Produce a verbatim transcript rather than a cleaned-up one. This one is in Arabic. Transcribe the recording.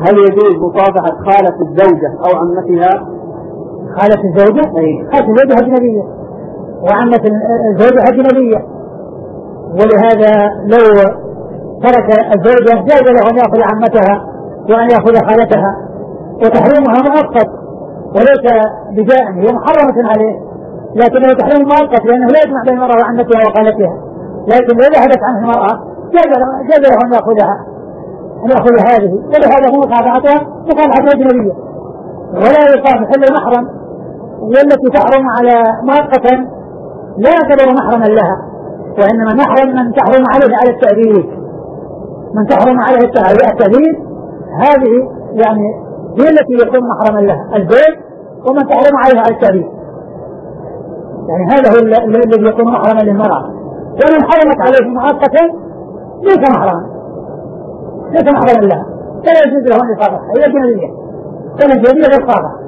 هل يجوز مصافحة خالة الزوجة أو عمتها؟ خالة الزوجة؟ أي. خالة الزوجة أجنبية وعمة الزوجة أجنبية، ولهذا لو ترك الزوجة جاز له أن يأخذ عمتها وأن يأخذ خالتها، وتحريمها مؤقت وليس بدائم، هي محرمة عليه لكنه تحريم مؤقت لأنه لا يجمع بين المرأة وعمتها وخالتها، لكن إذا ذهبت عنه المرأة جاز له أن يأخذها أن يأخذ هذه، ولهذا هو مصافحتها مصافحة أجنبية. ولا يصافح إلا المحرم، والتي تحرم على مؤقتا لا يعتبر محرما لها، وإنما محرم من تحرم عليه على التأبيد، من تحرم عليه التأبيد هذه يعني هي التي يكون محرما لها، الزوج ومن تحرم عليه على التأبيد، يعني هذا هو الذي يكون محرما للمرأة. ومن حرمت عليه مؤقتا ليس محرما، ليس محرما لها، فلا يجوز له أن يصافحها، هي أجنبية، فالأجنبية غير صافحة.